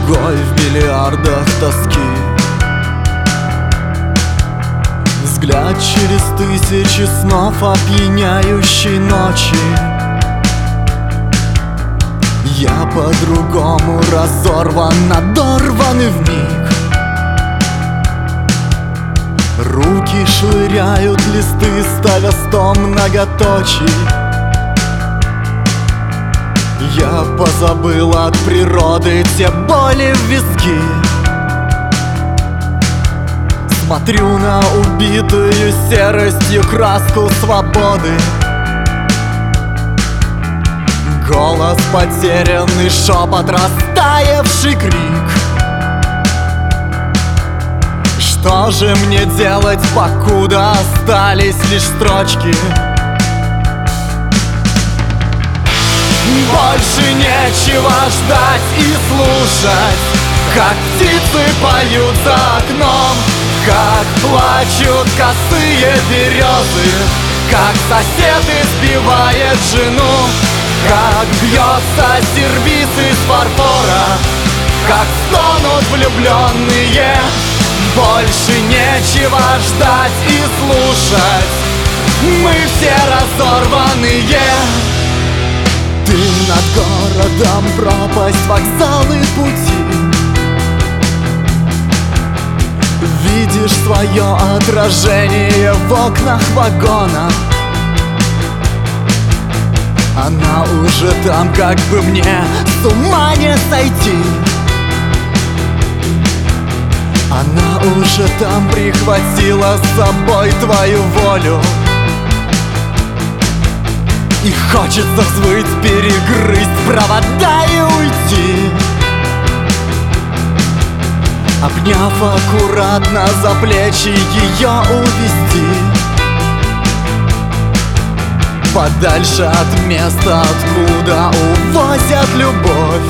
другой в миллиардах тоски. Взгляд через тысячи снов опьяняющей ночи. Я по-другому разорван, надорван и вмиг. Руки швыряют листы, ставя 100 многоточий. Я позабыл от природы те боли в виски. Смотрю на убитую серостью краску свободы. Голос потерянный, шепот, растаявший крик. Что же мне делать, покуда остались лишь строчки? Больше нечего ждать и слушать, как птицы поют за окном, как плачут косые березы, как сосед избивает жену, как бьется сервиз из фарфора, как стонут влюбленные. Больше нечего ждать и слушать, мы все разорванные. Ты над городом, пропасть, вокзалы, пути. Видишь свое отражение в окнах вагона. Она уже там, как бы мне с ума не сойти. Она уже там, прихватила с собой твою волю. И хочется взвыть, перегрызть провода и уйти. Обняв аккуратно за плечи, ее увести подальше от места, откуда увозят любовь.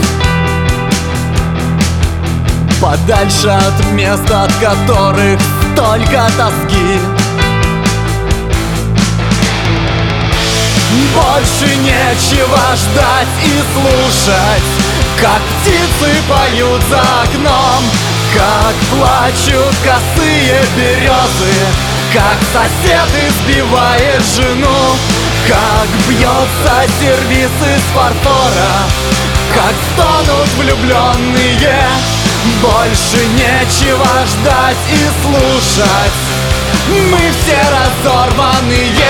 Подальше от мест, от которых столько тоски. Больше нечего ждать и слушать, как птицы поют за окном, как плачут косые березы, как сосед избивает жену, как бьется сервиз из фарфора, как стонут влюбленные. Больше нечего ждать и слушать, мы все разорванные.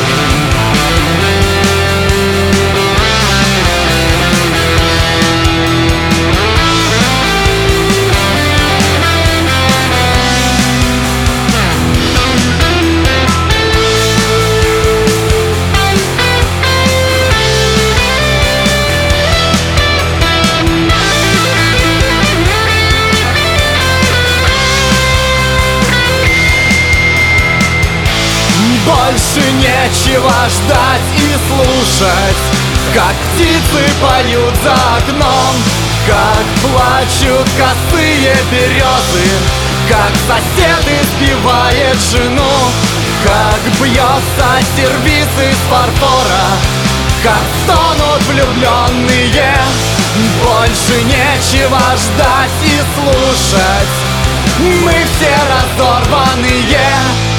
Больше нечего ждать и слушать, как птицы поют за окном, как плачут косые березы, как сосед избивает жену, как бьется сервиз из фарфора, как стонут влюбленные. Больше нечего ждать и слушать, мы все разорванные.